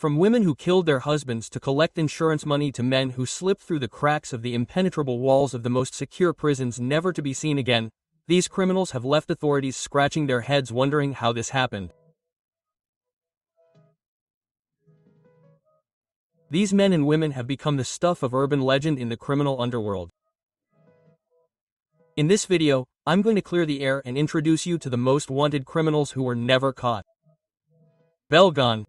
From women who killed their husbands to collect insurance money to men who slipped through the cracks of the impenetrable walls of the most secure prisons never to be seen again, these criminals have left authorities scratching their heads wondering how this happened. These men and women have become the stuff of urban legend in the criminal underworld. In this video, I'm going to clear the air and introduce you to the most wanted criminals who were never caught. Belle Gunn.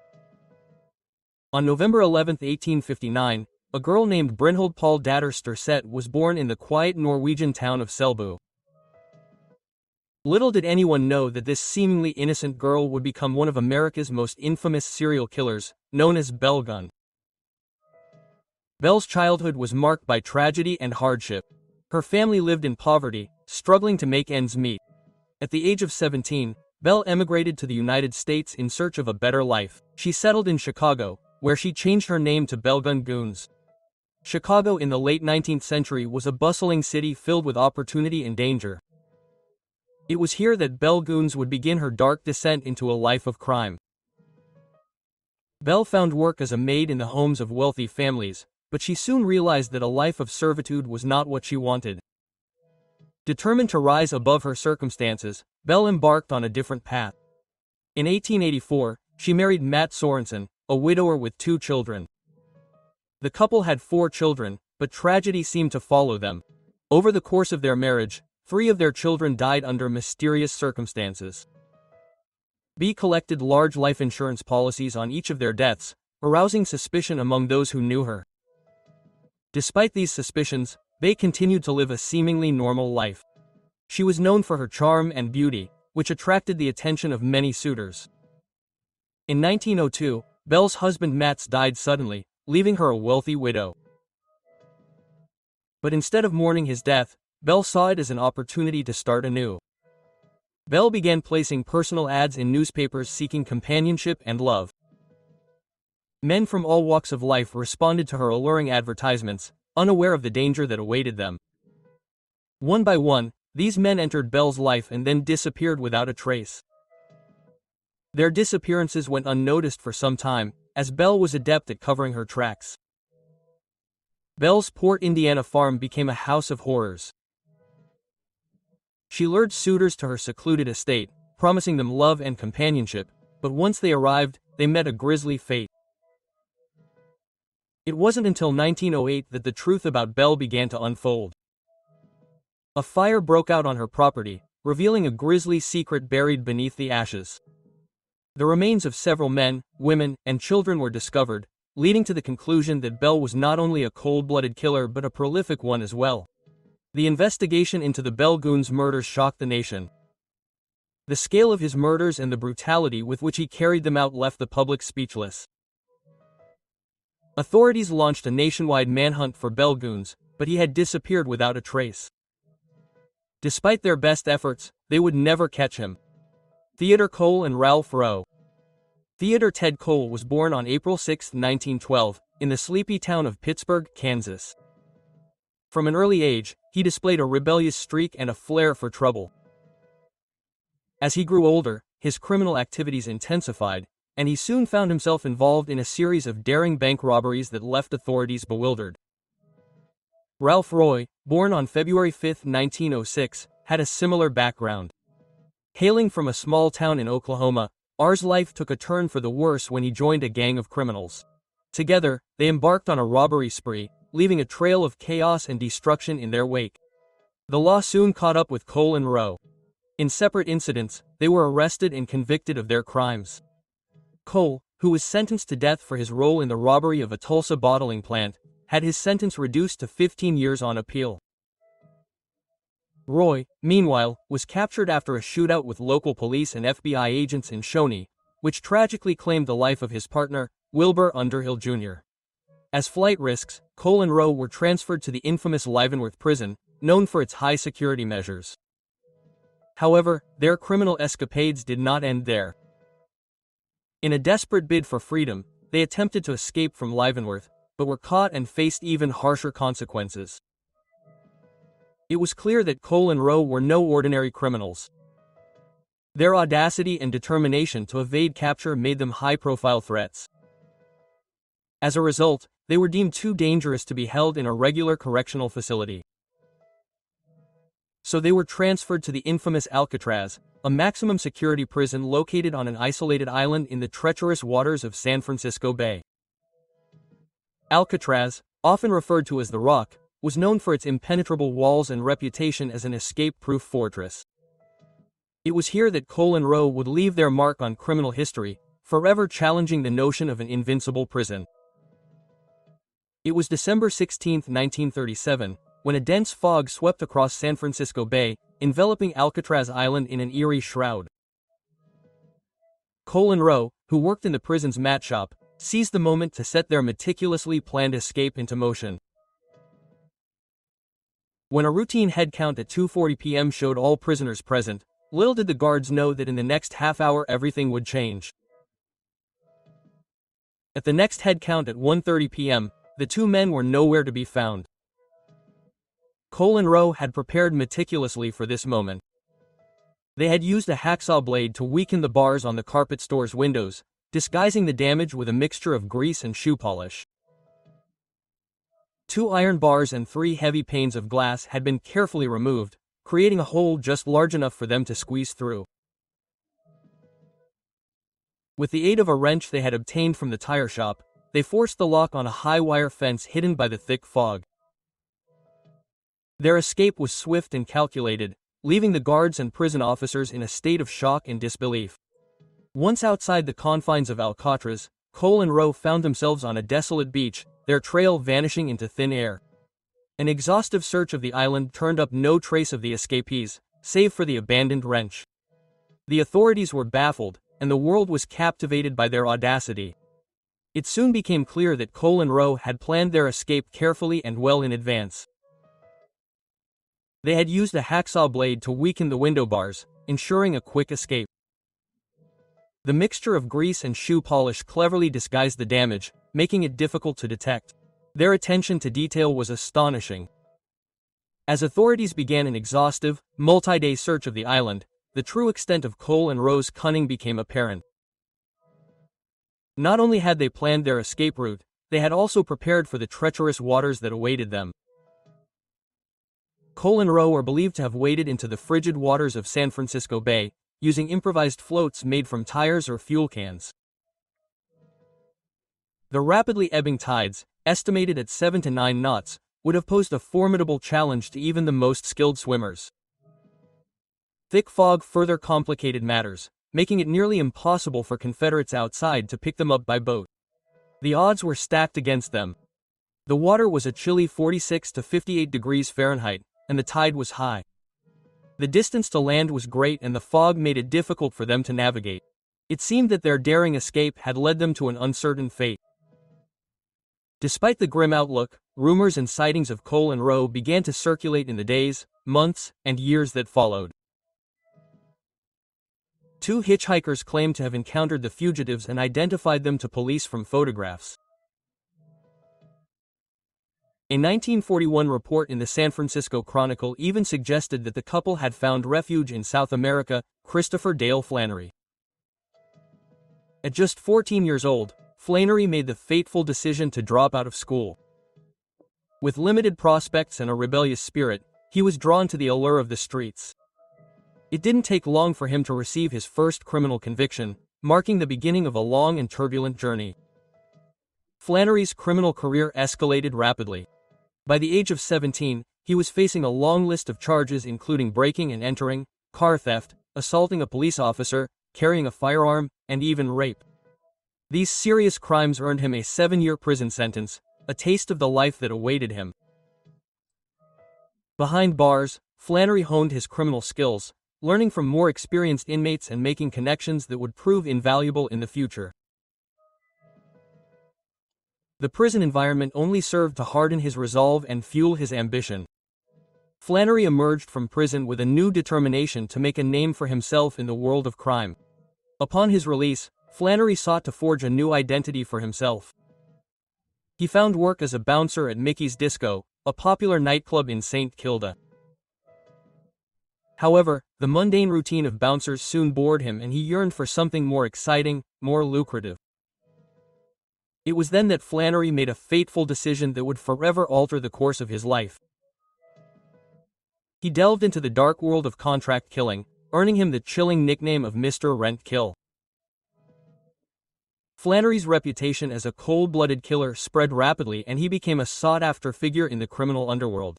On November 11, 1859, a girl named Brynhild Paul Datter Styrseth was born in the quiet Norwegian town of Selbu. Little did anyone know that this seemingly innocent girl would become one of America's most infamous serial killers, known as Belle Gunn. Belle's childhood was marked by tragedy and hardship. Her family lived in poverty, struggling to make ends meet. At the age of 17, Belle emigrated to the United States in search of a better life. She settled in Chicago, where she changed her name to Belle Gunn Goons. Chicago in the late 19th century was a bustling city filled with opportunity and danger. It was here that Belle Goons would begin her dark descent into a life of crime. Belle found work as a maid in the homes of wealthy families, but she soon realized that a life of servitude was not what she wanted. Determined to rise above her circumstances, Belle embarked on a different path. In 1884, she married Matt Sorensen, a widower with 2 children. The couple had 4 children, but tragedy seemed to follow them. Over the course of their marriage, 3 of their children died under mysterious circumstances. B collected large life insurance policies on each of their deaths, arousing suspicion among those who knew her. Despite these suspicions, Bey continued to live a seemingly normal life. She was known for her charm and beauty, which attracted the attention of many suitors. In 1902, Belle's husband Mats died suddenly, leaving her a wealthy widow. But instead of mourning his death, Belle saw it as an opportunity to start anew. Belle began placing personal ads in newspapers seeking companionship and love. Men from all walks of life responded to her alluring advertisements, unaware of the danger that awaited them. One by one, these men entered Belle's life and then disappeared without a trace. Their disappearances went unnoticed for some time, as Belle was adept at covering her tracks. Belle's Port Indiana farm became a house of horrors. She lured suitors to her secluded estate, promising them love and companionship, but once they arrived, they met a grisly fate. It wasn't until 1908 that the truth about Belle began to unfold. A fire broke out on her property, revealing a grisly secret buried beneath the ashes. The remains of several men, women, and children were discovered, leading to the conclusion that Belle was not only a cold-blooded killer but a prolific one as well. The investigation into the Belle Goons murders shocked the nation. The scale of his murders and the brutality with which he carried them out left the public speechless. Authorities launched a nationwide manhunt for Belle Goons, but he had disappeared without a trace. Despite their best efforts, they would never catch him. Theodore Cole and Ralph Rowe. Theodore Ted Cole was born on April 6, 1912, in the sleepy town of Pittsburgh, Kansas. From an early age, he displayed a rebellious streak and a flair for trouble. As he grew older, his criminal activities intensified, and he soon found himself involved in a series of daring bank robberies that left authorities bewildered. Ralph Roy, born on February 5, 1906, had a similar background. Hailing from a small town in Oklahoma, R's life took a turn for the worse when he joined a gang of criminals. Together, they embarked on a robbery spree, leaving a trail of chaos and destruction in their wake. The law soon caught up with Cole and Rowe. In separate incidents, they were arrested and convicted of their crimes. Cole, who was sentenced to death for his role in the robbery of a Tulsa bottling plant, had his sentence reduced to 15 years on appeal. Roy, meanwhile, was captured after a shootout with local police and FBI agents in Shawnee, which tragically claimed the life of his partner, Wilbur Underhill Jr. As flight risks, Cole and Rowe were transferred to the infamous Leavenworth prison, known for its high security measures. However, their criminal escapades did not end there. In a desperate bid for freedom, they attempted to escape from Leavenworth, but were caught and faced even harsher consequences. It was clear that Cole and Rowe were no ordinary criminals. Their audacity and determination to evade capture made them high-profile threats. As a result, they were deemed too dangerous to be held in a regular correctional facility. So they were transferred to the infamous Alcatraz, a maximum security prison located on an isolated island in the treacherous waters of San Francisco Bay. Alcatraz, often referred to as the Rock, was known for its impenetrable walls and reputation as an escape-proof fortress. It was here that Cole and Rowe would leave their mark on criminal history, forever challenging the notion of an invincible prison. It was December 16, 1937, when a dense fog swept across San Francisco Bay, enveloping Alcatraz Island in an eerie shroud. Cole and Rowe, who worked in the prison's mat shop, seized the moment to set their meticulously planned escape into motion. When a routine head count at 2:40 p.m. showed all prisoners present, little did the guards know that in the next half hour everything would change. At the next head count at 1:30 p.m., the two men were nowhere to be found. Cole and Rowe had prepared meticulously for this moment. They had used a hacksaw blade to weaken the bars on the carpet store's windows, disguising the damage with a mixture of grease and shoe polish. 2 iron bars and 3 heavy panes of glass had been carefully removed, creating a hole just large enough for them to squeeze through. With the aid of a wrench they had obtained from the tire shop, they forced the lock on a high wire fence hidden by the thick fog. Their escape was swift and calculated, leaving the guards and prison officers in a state of shock and disbelief. Once outside the confines of Alcatraz, Cole and Rowe found themselves on a desolate beach, their trail vanishing into thin air. An exhaustive search of the island turned up no trace of the escapees, save for the abandoned wrench. The authorities were baffled, and the world was captivated by their audacity. It soon became clear that Cole and Rowe had planned their escape carefully and well in advance. They had used a hacksaw blade to weaken the window bars, ensuring a quick escape. The mixture of grease and shoe polish cleverly disguised the damage, making it difficult to detect. Their attention to detail was astonishing. As authorities began an exhaustive, multi-day search of the island, the true extent of Cole and Rowe's cunning became apparent. Not only had they planned their escape route, they had also prepared for the treacherous waters that awaited them. Cole and Rowe are believed to have waded into the frigid waters of San Francisco Bay, using improvised floats made from tires or fuel cans. The rapidly ebbing tides, estimated at 7 to 9 knots, would have posed a formidable challenge to even the most skilled swimmers. Thick fog further complicated matters, making it nearly impossible for Confederates outside to pick them up by boat. The odds were stacked against them. The water was a chilly 46 to 58 degrees Fahrenheit, and the tide was high. The distance to land was great and the fog made it difficult for them to navigate. It seemed that their daring escape had led them to an uncertain fate. Despite the grim outlook, rumors and sightings of Cole and Rowe began to circulate in the days, months, and years that followed. 2 hitchhikers claimed to have encountered the fugitives and identified them to police from photographs. A 1941 report in the San Francisco Chronicle even suggested that the couple had found refuge in South America. Christopher Dale Flannery. At just 14 years old, Flannery made the fateful decision to drop out of school. With limited prospects and a rebellious spirit, he was drawn to the allure of the streets. It didn't take long for him to receive his first criminal conviction, marking the beginning of a long and turbulent journey. Flannery's criminal career escalated rapidly. By the age of 17, he was facing a long list of charges including breaking and entering, car theft, assaulting a police officer, carrying a firearm, and even rape. These serious crimes earned him a 7-year prison sentence, a taste of the life that awaited him. Behind bars, Flannery honed his criminal skills, learning from more experienced inmates and making connections that would prove invaluable in the future. The prison environment only served to harden his resolve and fuel his ambition. Flannery emerged from prison with a new determination to make a name for himself in the world of crime. Upon his release, Flannery sought to forge a new identity for himself. He found work as a bouncer at Mickey's Disco, a popular nightclub in St. Kilda. However, the mundane routine of bouncers soon bored him and he yearned for something more exciting, more lucrative. It was then that Flannery made a fateful decision that would forever alter the course of his life. He delved into the dark world of contract killing, earning him the chilling nickname of Mr. Rent Kill. Flannery's reputation as a cold-blooded killer spread rapidly, and he became a sought-after figure in the criminal underworld.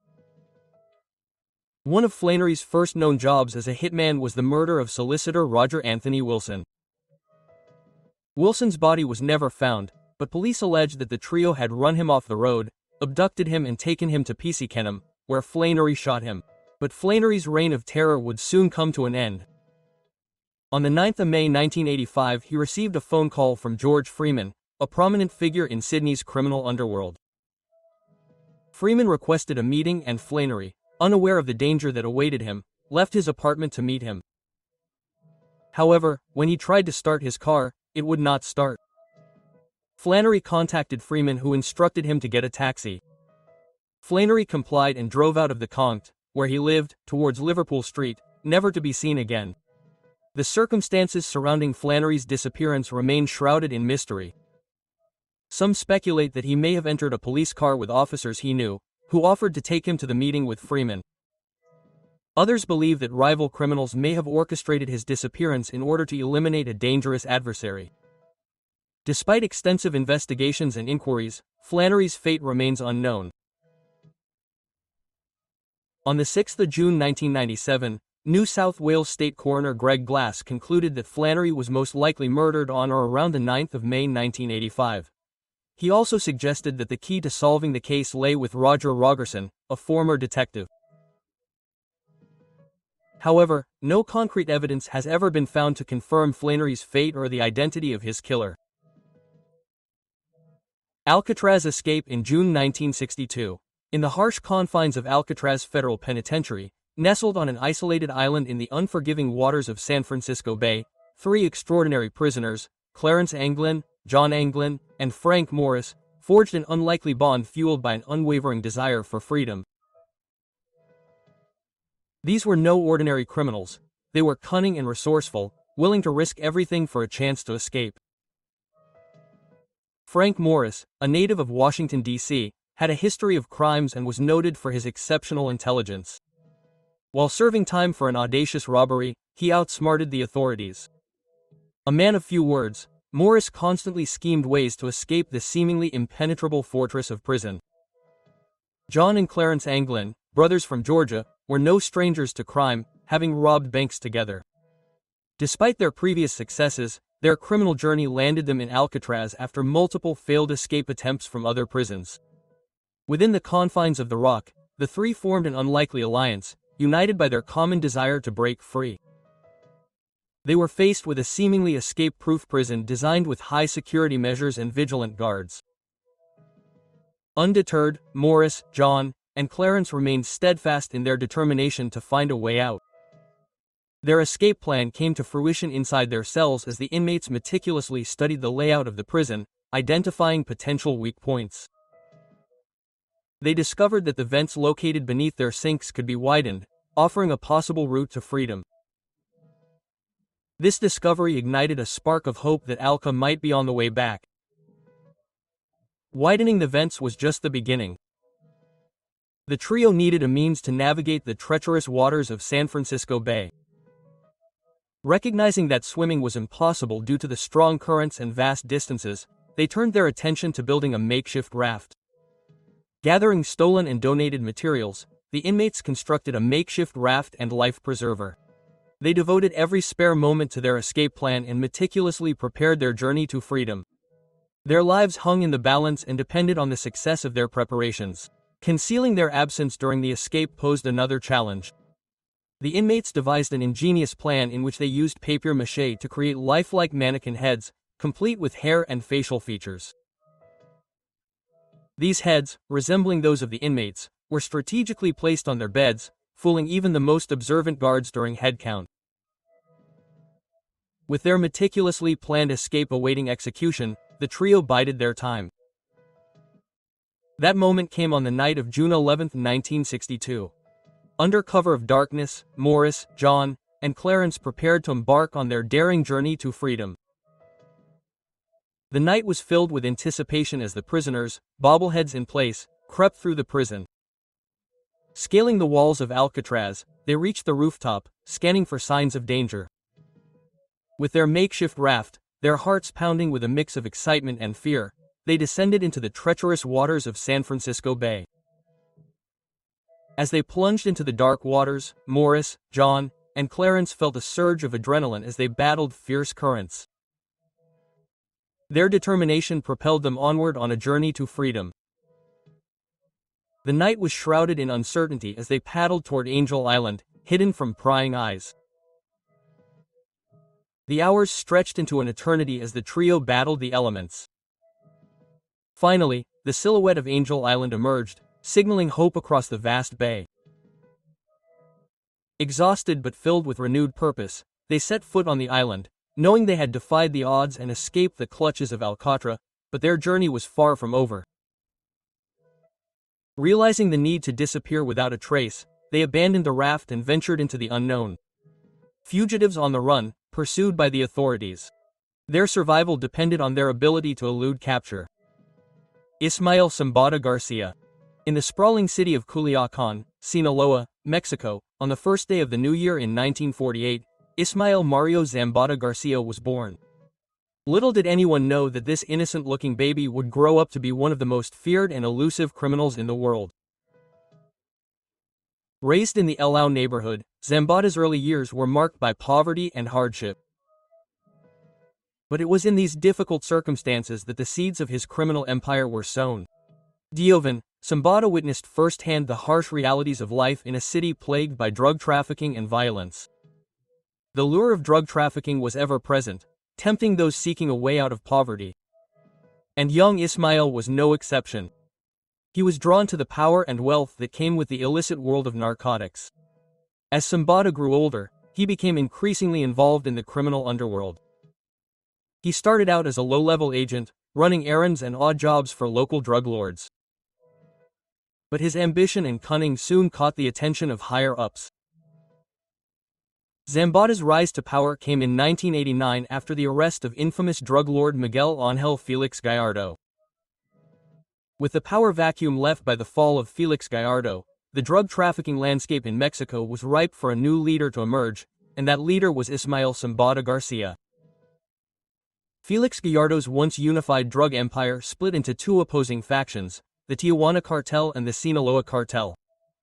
One of Flannery's first known jobs as a hitman was the murder of solicitor Roger Anthony Wilson. Wilson's body was never found, but police alleged that the trio had run him off the road, abducted him and taken him to Peacekenham, where Flannery shot him. But Flannery's reign of terror would soon come to an end. On the 9th of May 1985, he received a phone call from George Freeman, a prominent figure in Sydney's criminal underworld. Freeman requested a meeting, and Flannery, unaware of the danger that awaited him, left his apartment to meet him. However, when he tried to start his car, it would not start. Flannery contacted Freeman, who instructed him to get a taxi. Flannery complied and drove out of the Conct, where he lived, towards Liverpool Street, never to be seen again. The circumstances surrounding Flannery's disappearance remain shrouded in mystery. Some speculate that he may have entered a police car with officers he knew, who offered to take him to the meeting with Freeman. Others believe that rival criminals may have orchestrated his disappearance in order to eliminate a dangerous adversary. Despite extensive investigations and inquiries, Flannery's fate remains unknown. On the 6th of June 1997, New South Wales State Coroner Greg Glass concluded that Flannery was most likely murdered on or around the 9th of May 1985. He also suggested that the key to solving the case lay with Roger Rogerson, a former detective. However, no concrete evidence has ever been found to confirm Flannery's fate or the identity of his killer. Alcatraz escape in June 1962. In the harsh confines of Alcatraz Federal Penitentiary, nestled on an isolated island in the unforgiving waters of San Francisco Bay, three extraordinary prisoners, Clarence Anglin, John Anglin, and Frank Morris, forged an unlikely bond fueled by an unwavering desire for freedom. These were no ordinary criminals. They were cunning and resourceful, willing to risk everything for a chance to escape. Frank Morris, a native of Washington, D.C., had a history of crimes and was noted for his exceptional intelligence. While serving time for an audacious robbery, he outsmarted the authorities. A man of few words, Morris constantly schemed ways to escape the seemingly impenetrable fortress of prison. John and Clarence Anglin, brothers from Georgia, were no strangers to crime, having robbed banks together. Despite their previous successes, their criminal journey landed them in Alcatraz after multiple failed escape attempts from other prisons. Within the confines of the Rock, the three formed an unlikely alliance, united by their common desire to break free. They were faced with a seemingly escape-proof prison designed with high security measures and vigilant guards. Undeterred, Morris, John, and Clarence remained steadfast in their determination to find a way out. Their escape plan came to fruition inside their cells as the inmates meticulously studied the layout of the prison, identifying potential weak points. They discovered that the vents located beneath their sinks could be widened, offering a possible route to freedom. This discovery ignited a spark of hope that Alca might be on the way back. Widening the vents was just the beginning. The trio needed a means to navigate the treacherous waters of San Francisco Bay. Recognizing that swimming was impossible due to the strong currents and vast distances, they turned their attention to building a makeshift raft. Gathering stolen and donated materials, the inmates constructed a makeshift raft and life preserver. They devoted every spare moment to their escape plan and meticulously prepared their journey to freedom. Their lives hung in the balance and depended on the success of their preparations. Concealing their absence during the escape posed another challenge. The inmates devised an ingenious plan in which they used papier-mâché to create lifelike mannequin heads, complete with hair and facial features. These heads, resembling those of the inmates, were strategically placed on their beds, fooling even the most observant guards during head count. With their meticulously planned escape awaiting execution, the trio bided their time. That moment came on the night of June 11, 1962. Under cover of darkness, Morris, John, and Clarence prepared to embark on their daring journey to freedom. The night was filled with anticipation as the prisoners, bobbleheads in place, crept through the prison. Scaling the walls of Alcatraz, they reached the rooftop, scanning for signs of danger. With their makeshift raft, their hearts pounding with a mix of excitement and fear, they descended into the treacherous waters of San Francisco Bay. As they plunged into the dark waters, Morris, John, and Clarence felt a surge of adrenaline as they battled fierce currents. Their determination propelled them onward on a journey to freedom. The night was shrouded in uncertainty as they paddled toward Angel Island, hidden from prying eyes. The hours stretched into an eternity as the trio battled the elements. Finally, the silhouette of Angel Island emerged, signaling hope across the vast bay. Exhausted but filled with renewed purpose, they set foot on the island, knowing they had defied the odds and escaped the clutches of Alcatraz, but their journey was far from over. Realizing the need to disappear without a trace, they abandoned the raft and ventured into the unknown. Fugitives on the run, pursued by the authorities. Their survival depended on their ability to elude capture. Ismael Zambada Garcia. In the sprawling city of Culiacan, Sinaloa, Mexico, on the first day of the new year in 1948, Ismael Mario Zambada Garcia was born. Little did anyone know that this innocent-looking baby would grow up to be one of the most feared and elusive criminals in the world. Raised in the El Ao neighborhood, Zambada's early years were marked by poverty and hardship. But it was in these difficult circumstances that the seeds of his criminal empire were sown. Joven, Zambada witnessed firsthand the harsh realities of life in a city plagued by drug trafficking and violence. The lure of drug trafficking was ever present, tempting those seeking a way out of poverty. And young Ismael was no exception. He was drawn to the power and wealth that came with the illicit world of narcotics. As Zambada grew older, he became increasingly involved in the criminal underworld. He started out as a low-level agent, running errands and odd jobs for local drug lords. But his ambition and cunning soon caught the attention of higher-ups. Zambada's rise to power came in 1989 after the arrest of infamous drug lord Miguel Ángel Felix Gallardo. With the power vacuum left by the fall of Felix Gallardo, the drug trafficking landscape in Mexico was ripe for a new leader to emerge, and that leader was Ismael Zambada Garcia. Felix Gallardo's once unified drug empire split into two opposing factions, the Tijuana Cartel and the Sinaloa Cartel.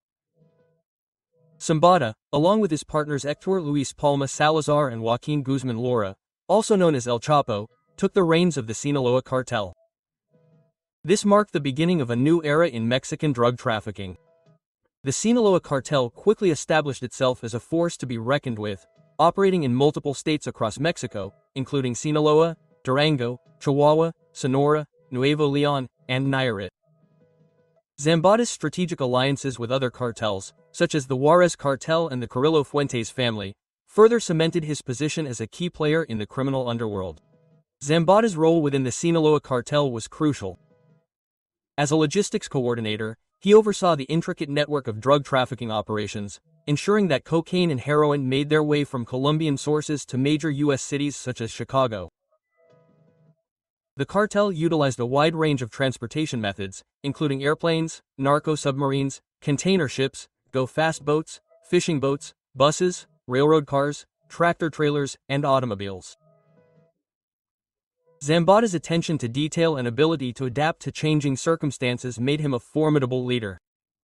Zambada, along with his partners Héctor Luis Palma Salazar and Joaquin Guzman Lora, also known as El Chapo, took the reins of the Sinaloa Cartel. This marked the beginning of a new era in Mexican drug trafficking. The Sinaloa Cartel quickly established itself as a force to be reckoned with, operating in multiple states across Mexico, including Sinaloa, Durango, Chihuahua, Sonora, Nuevo León, and Nayarit. Zambada's strategic alliances with other cartels, such as the Juarez Cartel and the Carrillo Fuentes family, further cemented his position as a key player in the criminal underworld. Zambada's role within the Sinaloa Cartel was crucial. As a logistics coordinator, he oversaw the intricate network of drug trafficking operations, ensuring that cocaine and heroin made their way from Colombian sources to major U.S. cities such as Chicago. The cartel utilized a wide range of transportation methods, including airplanes, narco-submarines, container ships, go-fast boats, fishing boats, buses, railroad cars, tractor-trailers, and automobiles. Zambada's attention to detail and ability to adapt to changing circumstances made him a formidable leader.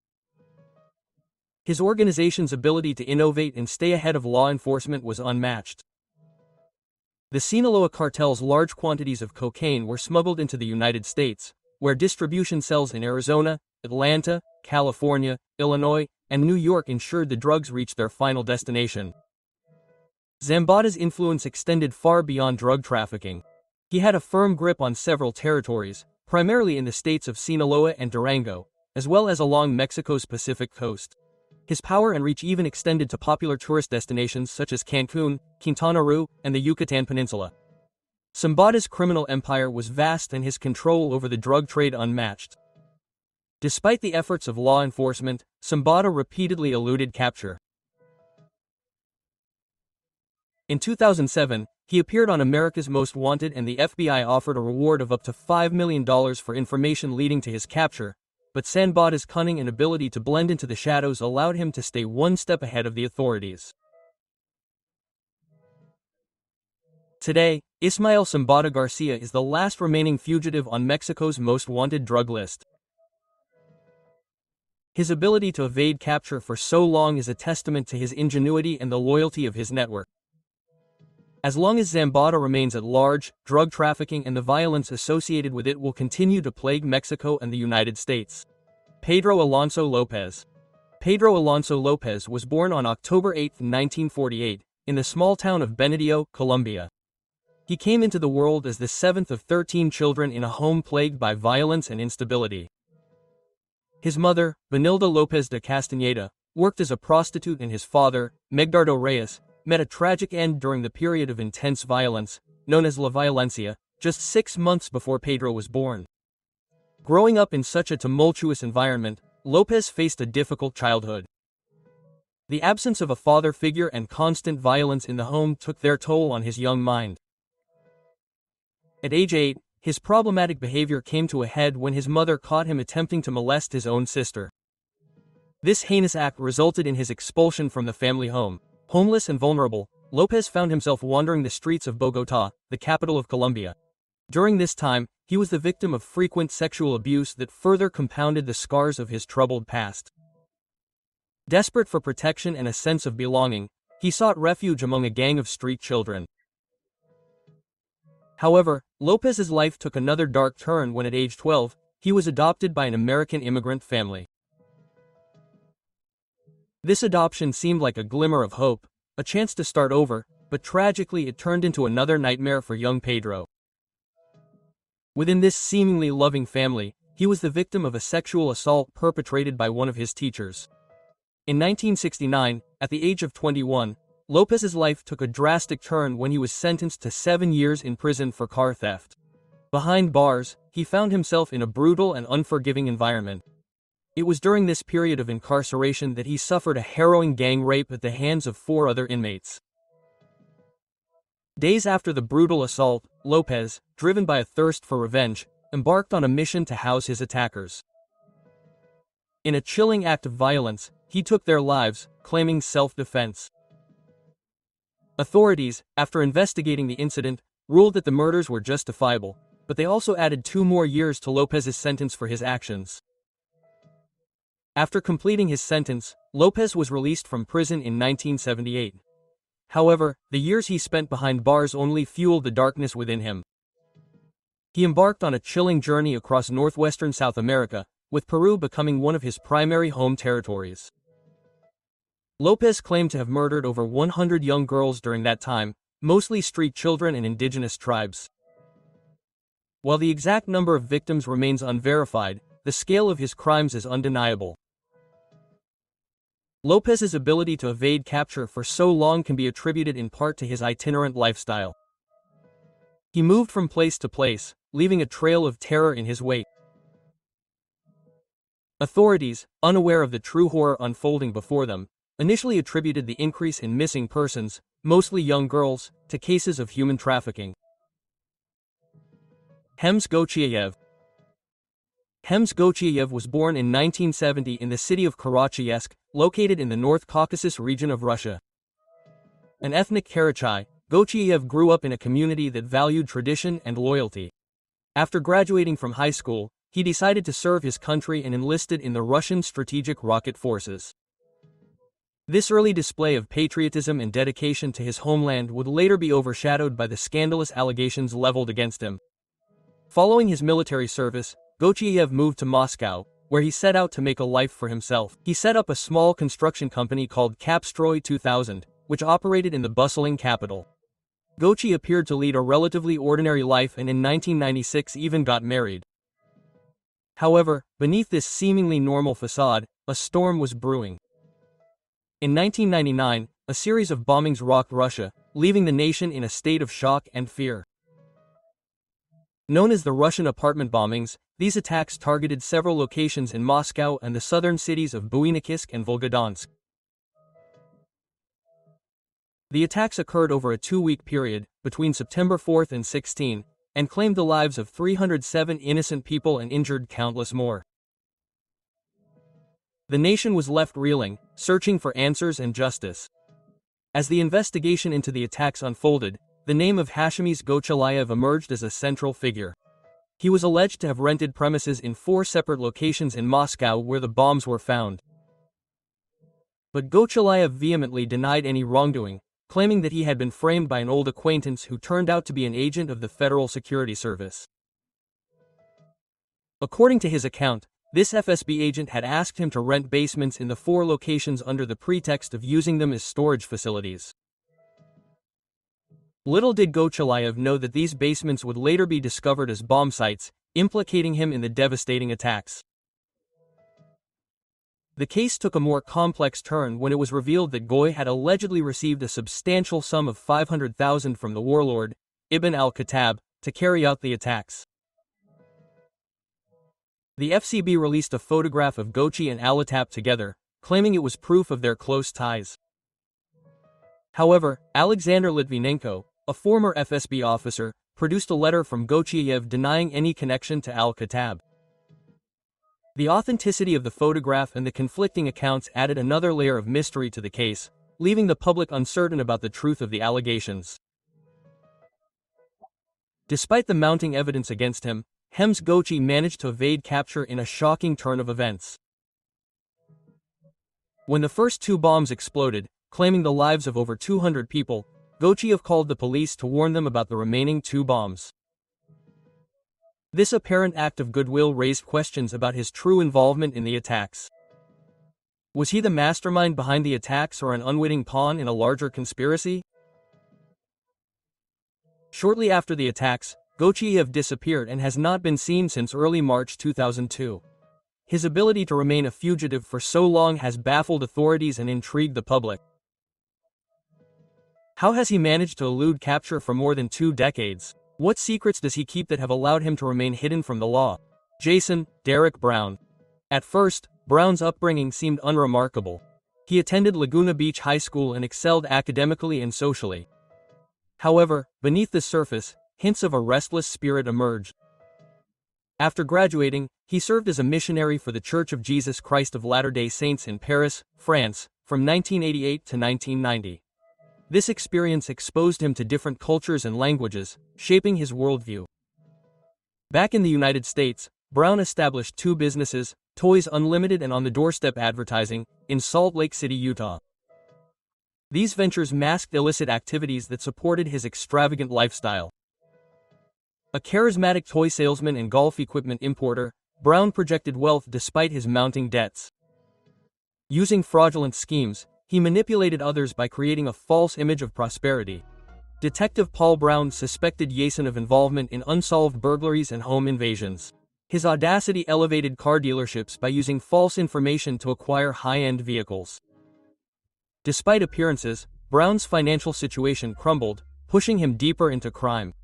His organization's ability to innovate and stay ahead of law enforcement was unmatched. The Sinaloa cartel's large quantities of cocaine were smuggled into the United States, where distribution cells in Arizona, Atlanta, California, Illinois, and New York ensured the drugs reached their final destination. Zambada's influence extended far beyond drug trafficking. He had a firm grip on several territories, primarily in the states of Sinaloa and Durango, as well as along Mexico's Pacific coast. His power and reach even extended to popular tourist destinations such as Cancun, Quintana Roo, and the Yucatan Peninsula. Zambada's criminal empire was vast and his control over the drug trade unmatched. Despite the efforts of law enforcement, Zambada repeatedly eluded capture. In 2007, he appeared on America's Most Wanted and the FBI offered a reward of up to $5 million for information leading to his capture, but Sambata's cunning and ability to blend into the shadows allowed him to stay one step ahead of the authorities. Today, Ismael Sambata Garcia is the last remaining fugitive on Mexico's most wanted drug list. His ability to evade capture for so long is a testament to his ingenuity and the loyalty of his network. As long as Zambata remains at large, drug trafficking and the violence associated with it will continue to plague Mexico and the United States. Pedro Alonso Lopez. Pedro Alonso Lopez was born on October 8, 1948, in the small town of Benedillo, Colombia. He came into the world as the seventh of 13 children in a home plagued by violence and instability. His mother, Benilda Lopez de Castañeda, worked as a prostitute and his father, Megdardo Reyes, met a tragic end during the period of intense violence, known as La Violencia, just 6 months before Pedro was born. Growing up in such a tumultuous environment, Lopez faced a difficult childhood. The absence of a father figure and constant violence in the home took their toll on his young mind. At age 8, his problematic behavior came to a head when his mother caught him attempting to molest his own sister. This heinous act resulted in his expulsion from the family home. Homeless and vulnerable, Lopez found himself wandering the streets of Bogotá, the capital of Colombia. During this time, he was the victim of frequent sexual abuse that further compounded the scars of his troubled past. Desperate for protection and a sense of belonging, he sought refuge among a gang of street children. However, Lopez's life took another dark turn when at age 12, he was adopted by an American immigrant family. This adoption seemed like a glimmer of hope, a chance to start over, but tragically it turned into another nightmare for young Pedro. Within this seemingly loving family, he was the victim of a sexual assault perpetrated by one of his teachers. In 1969, at the age of 21, Lopez's life took a drastic turn when he was sentenced to 7 years in prison for car theft. Behind bars, he found himself in a brutal and unforgiving environment. It was during this period of incarceration that he suffered a harrowing gang rape at the hands of 4 other inmates. Days after the brutal assault, Lopez, driven by a thirst for revenge, embarked on a mission to house his attackers. In a chilling act of violence, he took their lives, claiming self-defense. Authorities, after investigating the incident, ruled that the murders were justifiable, but they also added 2 more years to Lopez's sentence for his actions. After completing his sentence, Lopez was released from prison in 1978. However, the years he spent behind bars only fueled the darkness within him. He embarked on a chilling journey across northwestern South America, with Peru becoming one of his primary home territories. Lopez claimed to have murdered over 100 young girls during that time, mostly street children and indigenous tribes. While the exact number of victims remains unverified, the scale of his crimes is undeniable. Lopez's ability to evade capture for so long can be attributed in part to his itinerant lifestyle. He moved from place to place, leaving a trail of terror in his wake. Authorities, unaware of the true horror unfolding before them, initially attributed the increase in missing persons, mostly young girls, to cases of human trafficking. Hems Gochiev. Hems Gochiev was born in 1970 in the city of Karachayevsk, located in the North Caucasus region of Russia. An ethnic Karachay, Gochiev grew up in a community that valued tradition and loyalty. After graduating from high school, he decided to serve his country and enlisted in the Russian Strategic Rocket Forces. This early display of patriotism and dedication to his homeland would later be overshadowed by the scandalous allegations leveled against him. Following his military service, Gochiev moved to Moscow, where he set out to make a life for himself. He set up a small construction company called Capstroy 2000, which operated in the bustling capital. Gochi appeared to lead a relatively ordinary life and in 1996 even got married. However, beneath this seemingly normal facade, a storm was brewing. In 1999, a series of bombings rocked Russia, leaving the nation in a state of shock and fear. Known as the Russian apartment bombings, these attacks targeted several locations in Moscow and the southern cities of Buynakivsk and Volgodonsk. The attacks occurred over a 2-week period, between September 4 and 16, and claimed the lives of 307 innocent people and injured countless more. The nation was left reeling, searching for answers and justice. As the investigation into the attacks unfolded, the name of Hashamis Gochalayev emerged as a central figure. He was alleged to have rented premises in 4 separate locations in Moscow where the bombs were found. But Gochalayev vehemently denied any wrongdoing, claiming that he had been framed by an old acquaintance who turned out to be an agent of the Federal Security Service. According to his account, this FSB agent had asked him to rent basements in the 4 locations under the pretext of using them as storage facilities. Little did Gochalayev know that these basements would later be discovered as bomb sites, implicating him in the devastating attacks. The case took a more complex turn when it was revealed that Goy had allegedly received a substantial sum of $500,000 from the warlord, Ibn al-Khattab, to carry out the attacks. The FCB released a photograph of Gochi and Alatab together, claiming it was proof of their close ties. However, Alexander Litvinenko, a former FSB officer, produced a letter from Gochiev denying any connection to al-Khattab. The authenticity of the photograph and the conflicting accounts added another layer of mystery to the case, leaving the public uncertain about the truth of the allegations. Despite the mounting evidence against him, Hems Gochi managed to evade capture in a shocking turn of events. When the first 2 bombs exploded, claiming the lives of over 200 people, Gochiev called the police to warn them about the remaining 2 bombs. This apparent act of goodwill raised questions about his true involvement in the attacks. Was he the mastermind behind the attacks or an unwitting pawn in a larger conspiracy? Shortly after the attacks, Gochiev disappeared and has not been seen since early March 2002. His ability to remain a fugitive for so long has baffled authorities and intrigued the public. How has he managed to elude capture for more than 2 decades? What secrets does he keep that have allowed him to remain hidden from the law? Jason Derek Brown. At first, Brown's upbringing seemed unremarkable. He attended Laguna Beach High School and excelled academically and socially. However, beneath the surface, hints of a restless spirit emerged. After graduating, he served as a missionary for the Church of Jesus Christ of Latter-day Saints in Paris, France, from 1988 to 1990. This experience exposed him to different cultures and languages, shaping his worldview. Back in the United States, Brown established 2 businesses, Toys Unlimited and On the Doorstep Advertising, in Salt Lake City, Utah. These ventures masked illicit activities that supported his extravagant lifestyle. A charismatic toy salesman and golf equipment importer, Brown projected wealth despite his mounting debts. Using fraudulent schemes, he manipulated others by creating a false image of prosperity. Detective Paul Brown suspected Yasin of involvement in unsolved burglaries and home invasions. His audacity elevated car dealerships by using false information to acquire high-end vehicles. Despite appearances, Brown's financial situation crumbled, pushing him deeper into crime.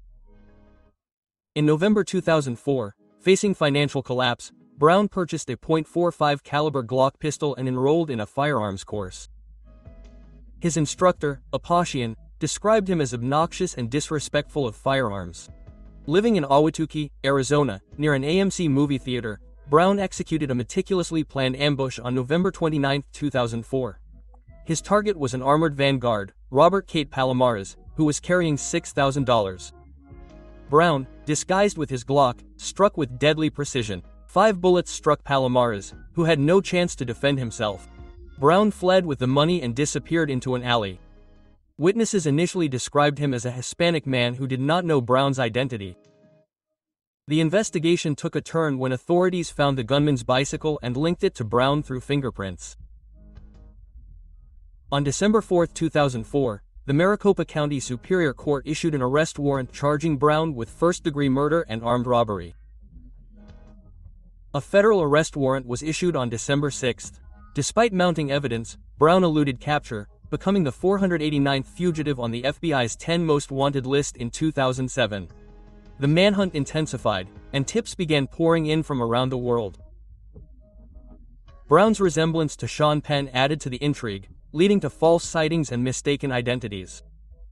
In November 2004, facing financial collapse, Brown purchased a .45 caliber Glock pistol and enrolled in a firearms course. His instructor, Aposhian, described him as obnoxious and disrespectful of firearms. Living in Ahwatukee, Arizona, near an AMC movie theater, Brown executed a meticulously planned ambush on November 29, 2004. His target was an armored vanguard, Robert Kate Palomares, who was carrying $6,000. Brown, disguised with his Glock, struck with deadly precision. 5 bullets struck Palomares, who had no chance to defend himself. Brown fled with the money and disappeared into an alley. Witnesses initially described him as a Hispanic man who did not know Brown's identity. The investigation took a turn when authorities found the gunman's bicycle and linked it to Brown through fingerprints. On December 4, 2004, the Maricopa County Superior Court issued an arrest warrant charging Brown with first-degree murder and armed robbery. A federal arrest warrant was issued on December 6. Despite mounting evidence, Brown eluded capture, becoming the 489th fugitive on the FBI's 10 most wanted list in 2007. The manhunt intensified, and tips began pouring in from around the world. Brown's resemblance to Sean Penn added to the intrigue, leading to false sightings and mistaken identities.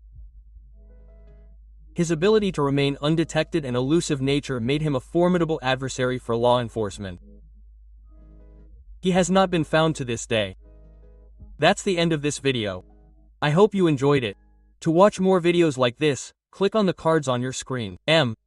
His ability to remain undetected and elusive nature made him a formidable adversary for law enforcement. He has not been found to this day. That's the end of this video. I hope you enjoyed it. To watch more videos like this, click on the cards on your screen.